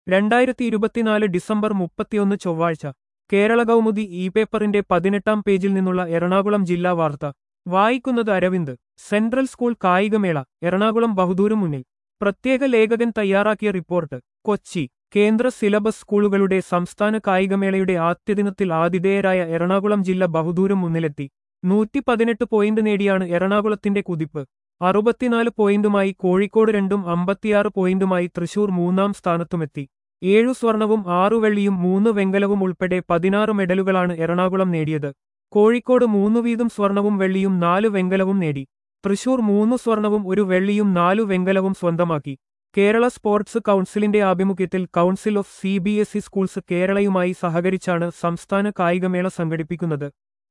2024 December 31 ചൊവ്വാഴ്ച Kerala Kaumudi E പേപ്പറിന്റെ 18-ാം പേജിൽ നിന്നുള്ള എറണാകുളം ജില്ലാ വാർത്ത വായിക്കുന്നത് അരവിന്ദ്. സെൻട്രൽ സ്കൂൾ കായികമേള എറണാകുളം ബഹുദൂരം മുന്നിൽ. പ്രത്യേക ലേഖകൻ തയ്യാറാക്കിയ റിപ്പോർട്ട്. കൊച്ചി. കേന്ദ്ര സിലബസ് സ്കൂളുകളുടെ സംസ്ഥാന കായികമേളയുടെ ആദ്യദിനത്തിൽ ആതിഥേയരായ എറണാകുളം ജില്ല ബഹുദൂരം മുന്നിലെത്തി. 118 പോയിന്റ് നേടിയാണ് എറണാകുളത്തിന്റെ കുതിപ്പ്. 64 പോയിന്റുമായി കോഴിക്കോട് 2ഉം 56 പോയിന്റുമായി തൃശൂർ 3-ാം സ്ഥാനത്തുമെത്തി. 7 സ്വർണവും 6 വെള്ളിയും 3 വെങ്കലവും ഉൾപ്പെടെ 16 മെഡലുകളാണ് എറണാകുളം നേടിയത്. കോഴിക്കോട് 3 വീതം സ്വർണവും വെള്ളിയും 4 വെങ്കലവും നേടി. തൃശൂർ 3 സ്വർണവും 1 വെള്ളിയും 4 വെങ്കലവും സ്വന്തമാക്കി. കേരള സ്പോർട്സ് കൗൺസിലിന്റെ ആഭിമുഖ്യത്തിൽ കൗൺസിൽ ഓഫ് CBSE സ്കൂൾസ് കേരളയുമായി സഹകരിച്ചാണ് സംസ്ഥാന കായികമേള സംഘടിപ്പിക്കുന്നത്.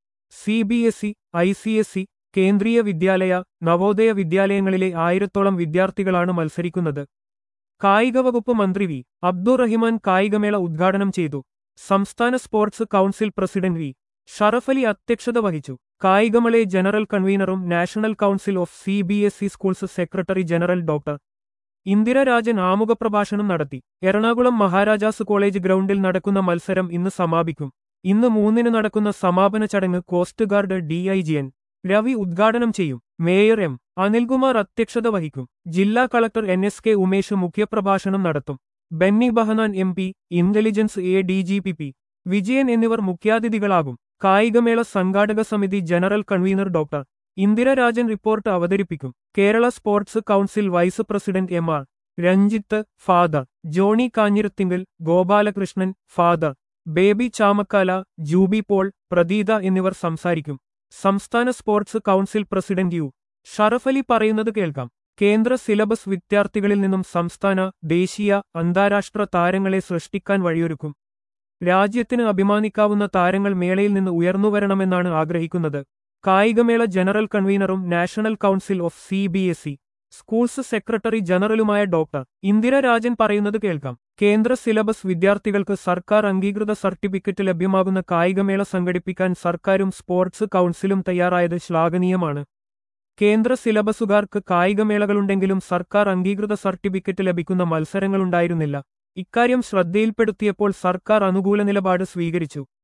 CBSE, ICSE, കേന്ദ്രീയ വിദ്യാലയ, നവോദയ വിദ്യാലയങ്ങളിലെ 1000-ഓളം വിദ്യാർത്ഥികളാണ് മത്സരിക്കുന്നത്. കായികവകുപ്പ് മന്ത്രി വി. അബ്ദുറഹിമാൻ കായികമേള ഉദ്ഘാടനം ചെയ്തു. സംസ്ഥാന sports council president V. Sharafali അധ്യക്ഷത വഹിച്ചു. കായികമേള ജനറൽ കൺവീനറും national council of CBSE schools secretary general doctor Indira Rajan ആമുഖപ്രഭാഷണം നടത്തി. എറണാകുളം മഹാരാജാസ് കോളേജ് ഗ്രൗണ്ടിൽ നടക്കുന്ന മത്സരം ഇന്ന് സമാപിക്കും. ഇന്ന് 3-ന് നടക്കുന്ന സമാപന ചടങ്ങ് കോസ്റ്റ് ഗാർഡ് DIGN രവി ഉദ്ഘാടനം ചെയ്യും. Mayor M. അനിൽകുമാർ അധ്യക്ഷത വഹിക്കും. ജില്ലാ കളക്ടർ NSK ഉമേഷ് മുഖ്യപ്രഭാഷണം നടത്തും. Benny Behanan MP, intelligence ADGP Vijayan എന്നിവർ മുഖ്യാതിഥികളാകും. കായികമേള സംഘാടക സമിതി general convener doctor Indira Rajan report അവതരിപ്പിക്കും. Kerala sports council vice president MR Ranjith, father Johnny Kanjirathinkal, Gopalakrishnan, father Baby Chamakkala, Jubi Paul, Pratheetha എന്നിവർ സംസാരിക്കും. സംസ്ഥാന sports council president U. Sharafali പറയുന്നത് കേൾക്കാം. കേന്ദ്ര സിലബസ് വിദ്യാർത്ഥികളിൽ നിന്നും സംസ്ഥാന, ദേശീയ, അന്താരാഷ്ട്ര താരങ്ങളെ സൃഷ്ടിക്കാൻ വഴിയൊരുക്കും. രാജ്യത്തിന് അഭിമാനിക്കാവുന്ന താരങ്ങൾ മേളയിൽ നിന്ന് ഉയർന്നുവരണമെന്നാണ് ആഗ്രഹിക്കുന്നത്. കായികമേള ജനറൽ കൺവീനറും national council of CBSE schools secretary ജനറലുമായ ഡോക്ടർ ഇന്ദിര രാജൻ പറയുന്നത് കേൾക്കാം. കേന്ദ്ര സിലബസ് വിദ്യാർത്ഥികൾക്ക് സർക്കാർ അംഗീകൃത സർട്ടിഫിക്കറ്റ് ലഭ്യമാകുന്ന കായികമേള സംഘടിപ്പിക്കാൻ സർക്കാരും സ്പോർട്സ് കൗൺസിലും തയ്യാറായത് ശ്ലാഘനീയമാണ്. കേന്ദ്ര സിലബസുകാർക്ക് കായികമേളകളുണ്ടെങ്കിലും സർക്കാർ അംഗീകൃത സർട്ടിഫിക്കറ്റ് ലഭിക്കുന്ന മത്സരങ്ങളുണ്ടായിരുന്നില്ല. ഇക്കാര്യം ശ്രദ്ധയിൽപ്പെടുത്തിയപ്പോൾ സർക്കാർ അനുകൂല നിലപാട് സ്വീകരിച്ചു.